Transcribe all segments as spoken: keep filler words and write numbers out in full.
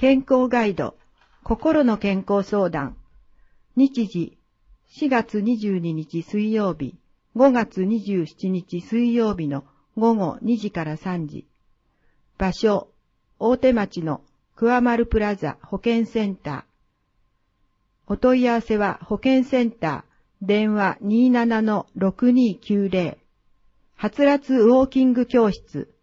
健康ガイド、心の健康相談。日時、しがつにじゅうににち水曜日、ごがつにじゅうしちにち水曜日のごごにじからさんじ。場所、大手町の桑丸プラザ保健センター。お問い合わせは保健センター、電話 にーななのろくにーきゅうぜろ。はつらつウォーキング教室。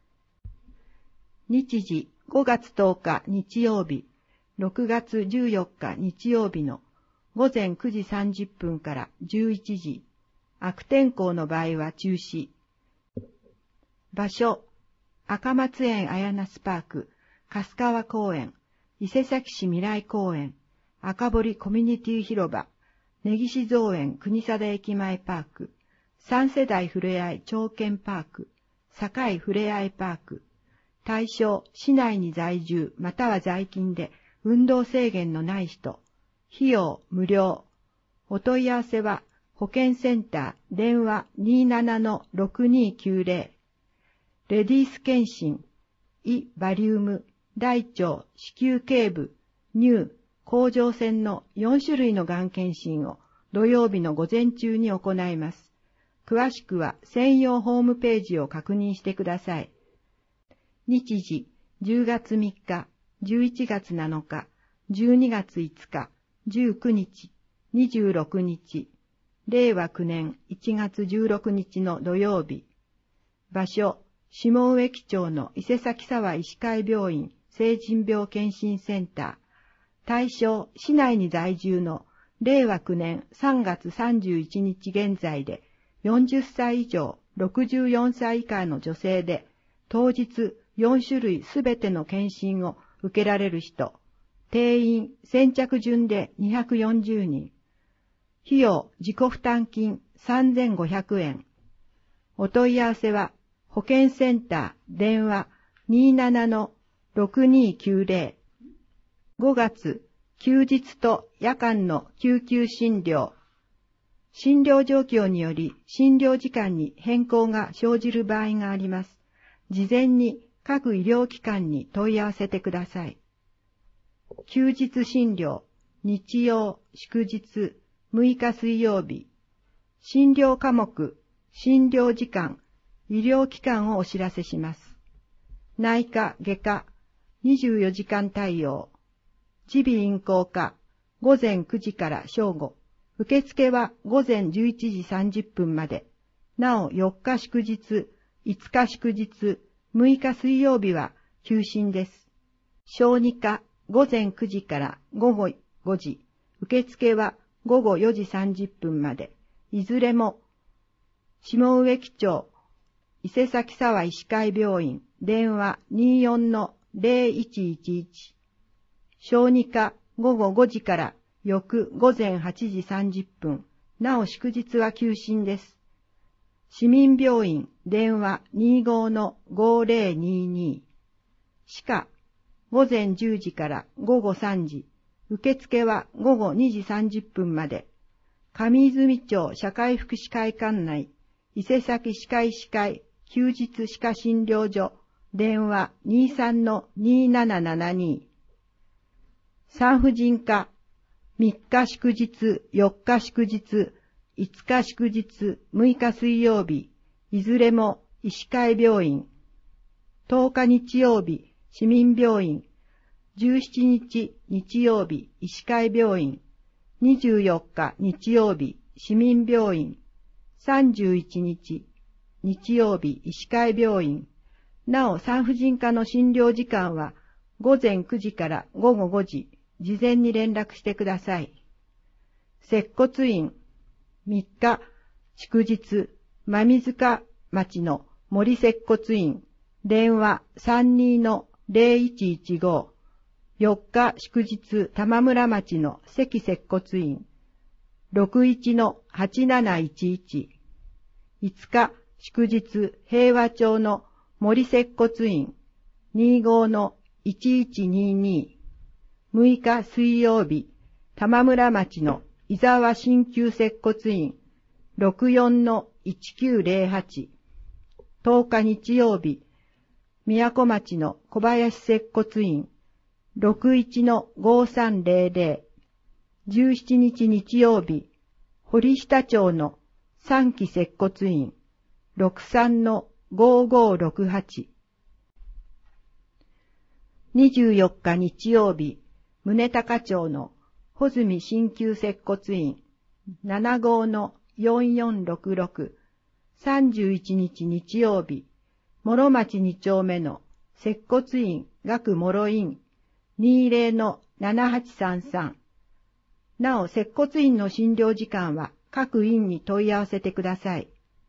日時、ごがつとおか日曜日、ろくがつじゅうよっか日曜日のごぜんくじさんじゅっぷんからじゅういちじ。悪天候の場合は中止。場所、赤松園綾那スパーク、粕川公園、伊勢崎市未来公園、赤堀コミュニティ広場、根岸造園国定駅前パーク、三世代ふれあい朝見パーク、堺ふれあいパーク。対象、市内に在住または在勤で運動制限のない人。費用無料。お問い合わせは保健センター電話 にーななのろくにーきゅうぜろ。レディース検診、胃バリウム、大腸、子宮頸部、乳、甲状腺のよんしゅるいのがん検診を土曜日の午前中に行います。詳しくは専用ホームページを確認してください。日時、じゅうがつみっか、じゅういちがつなのか、じゅうにがついつか、じゅうくにち、にじゅうろくにち、れいわきゅうねんいちがつじゅうろくにちの土曜日。場所、下植木町の伊勢崎沢医師会病院成人病検診センター。対象、市内に在住のれいわきゅうねんさんがつさんじゅういちにち現在でよんじゅっさい以上ろくじゅうよんさい以下の女性で、当日よんしゅるいすべての検診を受けられる人。定員先着順でにひゃくよんじゅうにん。費用自己負担金さんぜんごひゃくえん。お問い合わせは保健センター電話 にーななのろくにーきゅうぜろ。ごがつ、休日と夜間の救急診療。診療状況により診療時間に変更が生じる場合があります。事前に各医療機関に問い合わせてください。休日診療、日曜、祝日、むいか水曜日。診療科目、診療時間、医療機関をお知らせします。内科、外科、にじゅうよじかん対応。耳鼻咽喉科、ごぜんくじから正午。受付はごぜんじゅういちじさんじゅっぷんまで。なおよっか祝日、いつか祝日、むいか水曜日は休診です。小児科、ごぜんくじからごごごじ。受付はごごよじさんじゅっぷんまで。いずれも、下植木町、伊勢崎沢医師会病院、電話 にーよんのぜろいちいちいち。小児科、ごごごじから翌ごぜんはちじさんじゅっぷん。なお祝日は休診です。市民病院、電話 にーごのごぜろにーにー。歯科、ごぜんじゅうじからごごさんじ。受付はごごにじさんじゅっぷんまで。上泉町社会福祉会館内、伊勢崎歯科医師会休日歯科診療所、電話 にーさんのにーななななに。産婦人科、みっか祝日、よっか祝日、いつか祝日、むいか水曜日、いずれも医師会病院。とおか日曜日、市民病院。じゅうしちにち日曜日、医師会病院。にじゅうよっか日曜日、市民病院。さんじゅういちにち日曜日、医師会病院。なお産婦人科の診療時間はごぜんくじからごごごじ。事前に連絡してください。接骨院、みっか、祝日、馬水塚町の森接骨院、電話 さんにーのぜろいちいちご。よっか祝日、玉村町の関接骨院、ろくいちのはちなないちいち。いつか祝日、平和町の森接骨院、にーごのいちいちにーにー。むいか水曜日、玉村町の伊沢鍼灸接骨院、ろくよんのいちきゅうぜろはち。とおか日曜日、宮古町の小林接骨院、 ろくいちのごさんぜろぜろ、じゅうしちにち日曜日、堀下町の三期接骨院、ろくさんのごごろくはち。にじゅうよっか日曜日、宗高町の穂積鍼灸接骨院、ななごのよんよんろくろく。さんじゅういちにち日曜日、諸町に丁目の接骨院学諸院、にじゅうのななはちさんさん。なお、接骨院の診療時間は各院に問い合わせてください。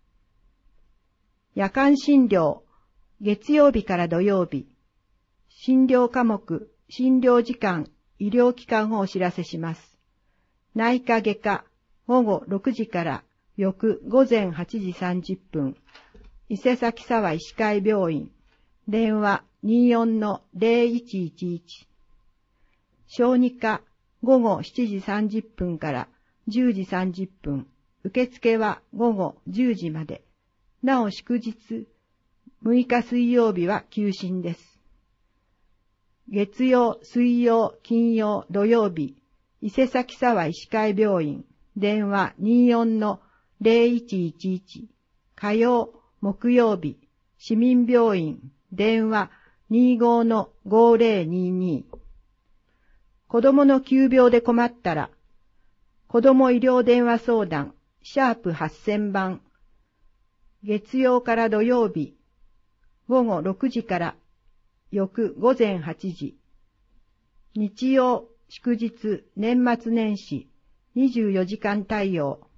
夜間診療、月曜日から土曜日。診療科目、診療時間、医療機関をお知らせします。内科外科、午後ろくじから翌午前はちじさんじゅっぷん。伊勢崎沢医師会病院、電話にじゅうよんのぜろいちいちいち。小児科、午後しちじさんじゅっぷんからじゅうじさんじゅっぷん。受付は午後じゅうじまで。なお祝日、むいか水曜日は休診です。月曜、水曜、金曜、土曜日、伊勢崎沢医師会病院、電話にじゅうよんのぜろいちいちいち。火曜、木曜日、市民病院、電話にじゅうごのごぜろにに。子供の急病で困ったら、子供医療電話相談、シャープはっせんばん。月曜から土曜日、午後ろくじから翌午前はちじ。日曜、祝日、年末年始、にじゅうよじかん対応。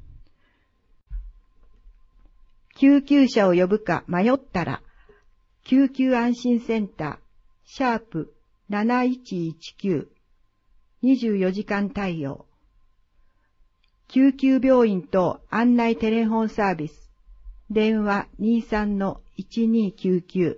救急車を呼ぶか迷ったら、救急安心センター、シャープなないちいちきゅう、にじゅうよじかん対応。救急病院等案内テレフォンサービス、電話にじゅうさんのいちにきゅうきゅう。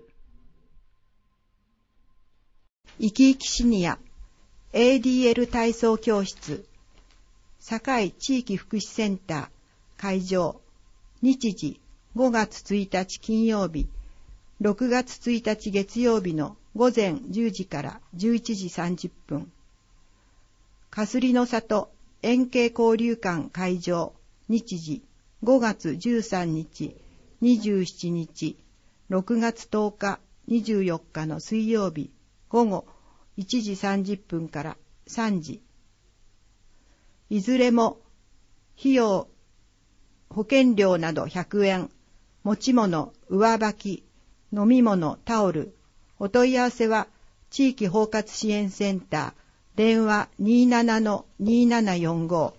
生き生きシニア、エーディーエル 体操教室、堺地域福祉センター、会場、日時ごがつついたち金曜日、ろくがつついたち月曜日の午前じゅうじからじゅういちじさんじゅっぷん。かすりの里円形交流館会場、日時ごがつじゅうさんにち、にじゅうしちにち、ろくがつとおか、にじゅうよっかの水曜日、午後いちじさんじゅっぷんからさんじ。いずれも、費用、保険料などひゃくえん、持ち物、上履き、飲み物、タオル。お問い合わせは、地域包括支援センター、電話にじゅうななのにーななよんご。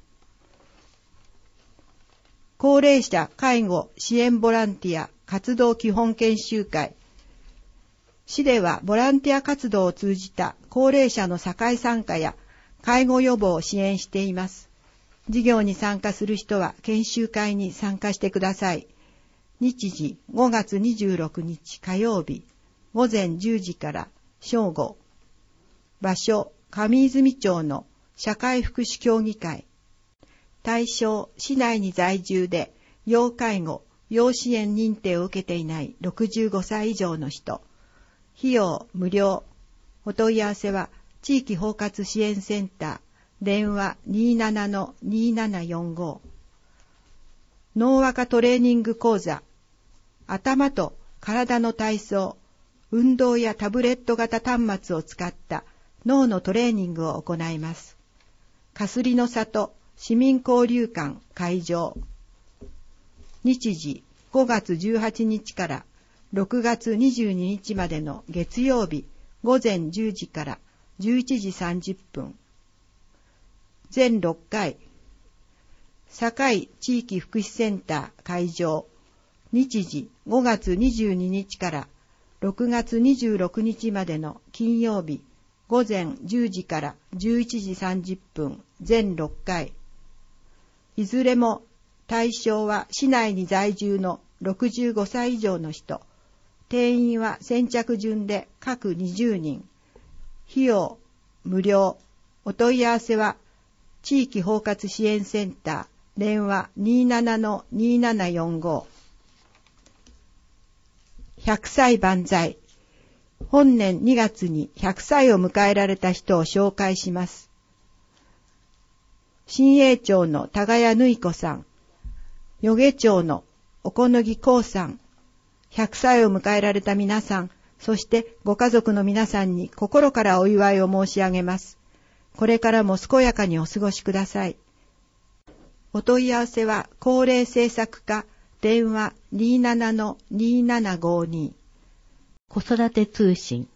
高齢者介護支援ボランティア活動基本研修会。市ではボランティア活動を通じた高齢者の社会参加や介護予防を支援しています。事業に参加する人は研修会に参加してください。日時ごがつにじゅうろくにち火曜日、午前じゅうじから正午。場所、上泉町の社会福祉協議会。対象、市内に在住で要介護、要支援認定を受けていないろくじゅうごさい以上の人。費用無料。お問い合わせは地域包括支援センター、電話にじゅうななのにーななよんご。脳和化トレーニング講座。頭と体の体操、運動やタブレット型端末を使った脳のトレーニングを行います。かすりの里市民交流館会場。日時ごがつじゅうはちにちからろくがつにじゅうににちまでの月曜日午前じゅうじからじゅういちじさんじゅっぷん。全ろっかい。堺地域福祉センター会場。日時ごがつにじゅうににちからろくがつにじゅうろくにちまでの金曜日午前じゅうじからじゅういちじさんじゅっぷん。全ろっかい。いずれも対象は市内に在住のろくじゅうごさい以上の人。定員は先着順で各にじゅうにん。費用無料。お問い合わせは地域包括支援センター、電話にじゅうななのにーななよんご。ひゃくさい万歳。 本年にがつにひゃくさいを迎えられた人を紹介します。新栄町の多賀谷ぬい子さん、余下町のおこのぎこうさん、ひゃくさいを迎えられた皆さん、そしてご家族の皆さんに心からお祝いを申し上げます。これからも健やかにお過ごしください。お問い合わせは高齢政策課電話 にーななのにーななごに。 子育て通信。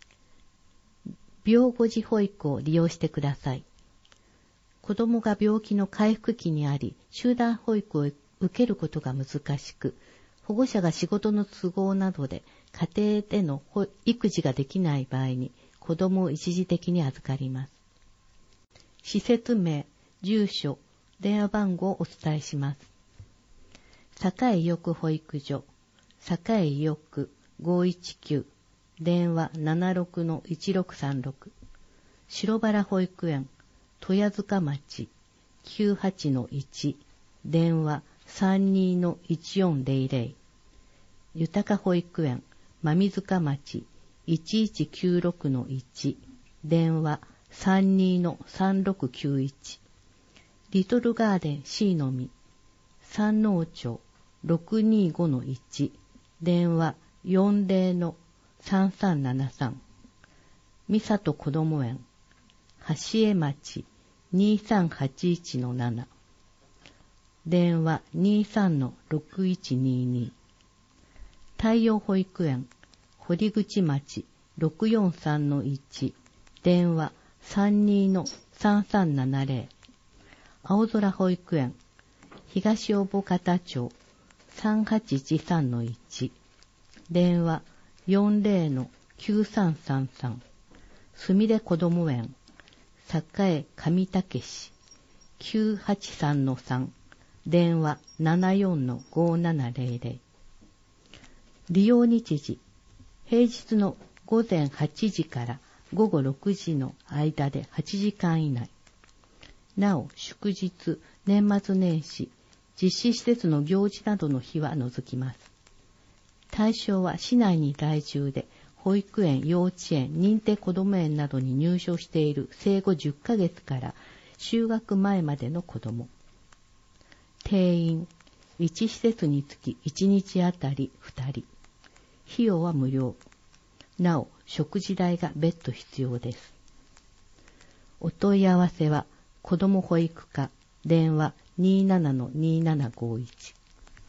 病後児保育を利用してください。子供が病気の回復期にあり、集団保育を受けることが難しく、保護者が仕事の都合などで家庭での育児ができない場合に子供を一時的に預かります。施設名、住所、電話番号をお伝えします。栄医翼保育所、栄医翼ごいちきゅう、電話 ななろくのいちろくさんろく、白原保育園、豊塚町 きゅうはちのいち、電話 さんにのいちよんぜろぜろ、豊保育園、馬見塚町 いちいちきゅうろくのいち、電話 さんにのさんろくきゅういち、リトルガーデン C のみ、山王町 ろくにごのいち、電話よんぜろのさんさんななさん、三里こども園、橋江町 にさんはちいちのなな、電話 にさんのろくいちにに、太陽保育園、堀口町 ろくよんさんのいち、電話 さんにのさんさんななぜろ、青空保育園、東小保方町 さんはちいちさんのいち、電話 よんぜろのきゅうさんさんさん、すみれこども園、栄上竹市 きゅうはちさんのさん、電話 ななよんのごななぜろぜろ。利用日時、平日のごぜんはちじからごごろくじの間ではちじかん以内。なお、祝日、年末年始、実施施設の行事などの日は除きます。対象は市内に在住で、保育園、幼稚園、認定こども園などに入所している生後じゅっかげつから就学前までの子ども。定員、いち施設につきいちにちあたりふたり。費用は無料。なお、食事代が別途必要です。お問い合わせは、子ども保育課、電話 にーななのにーななごいち。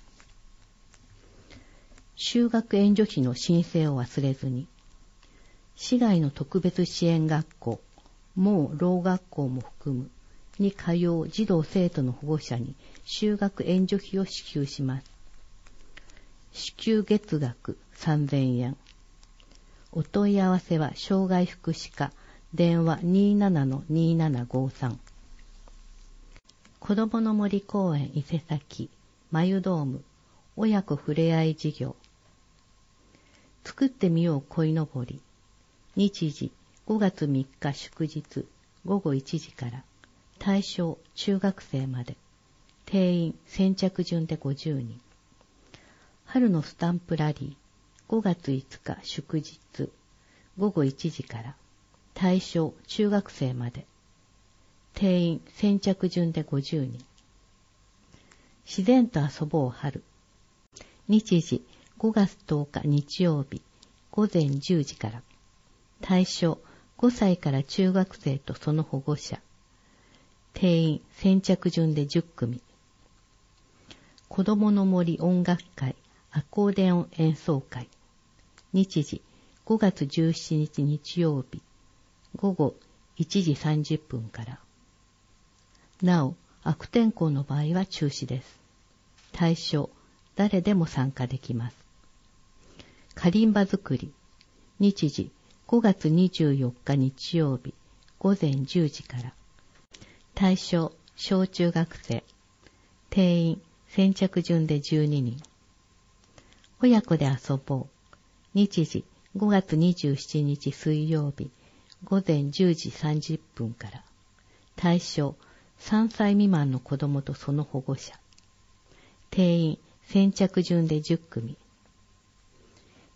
就学援助費の申請を忘れずに。市外の特別支援学校、もうろう学校も含む、に通う児童生徒の保護者に就学援助費を支給します。支給月額さんぜんえん。お問い合わせは障害福祉課、電話 にーななのにーななごさん。子どもの森公園伊勢崎、まゆドーム、親子ふれあい事業。作ってみよう鯉のぼり。日時ごがつみっか祝日ごごいちじから。対象中学生まで。定員先着順でごじゅうにん。春のスタンプラリーごがついつか祝日ごごいちじから。対象中学生まで。定員先着順でごじゅうにん。自然と遊ぼう春。日時ごがつとおか日曜日ごぜんじゅうじから。対象ごさいから中学生とその保護者。定員先着順でじゅっくみ。子どもの森音楽会アコーデオン演奏会。日時ごがつじゅうしちにち日曜日ごごいちじさんじゅっぷんから。なお、悪天候の場合は中止です。対象誰でも参加できます。カリンバ作り。日時ごがつにじゅうよっか日曜日ごぜんじゅうじから。対象小中学生。定員先着順でじゅうににん。親子で遊ぼう。日時ごがつにじゅうしちにち水曜日ごぜんじゅうじさんじゅっぷんから。対象さんさい未満の子どもとその保護者。定員先着順でじゅっくみ。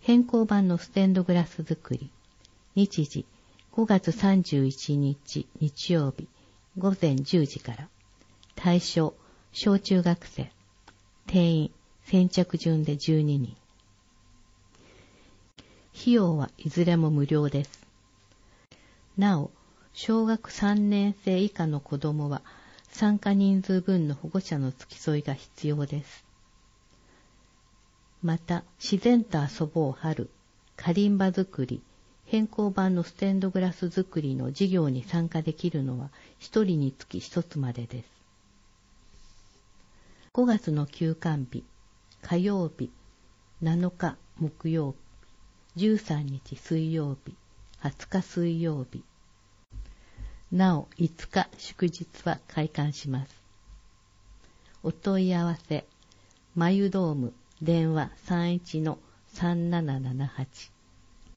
変更版のステンドグラス作り。日時、ごがつさんじゅういちにち日曜日、ごぜんじゅうじから。対象、小中学生。定員、先着順でじゅうににん。費用はいずれも無料です。なお、小学さんねんせい以下の子どもは参加人数分の保護者の付き添いが必要です。また、自然と遊ぼう春、カリンバ作り、変更版のステンドグラス作りの授業に参加できるのはひとりにつきひとつまでです。ごがつの休館日、火曜日、なのか木曜日、じゅうさんにち水曜日、はつか水曜日。なおいつか祝日は開館します。お問い合わせ、まゆドーム電話 さんいちのさんななななはち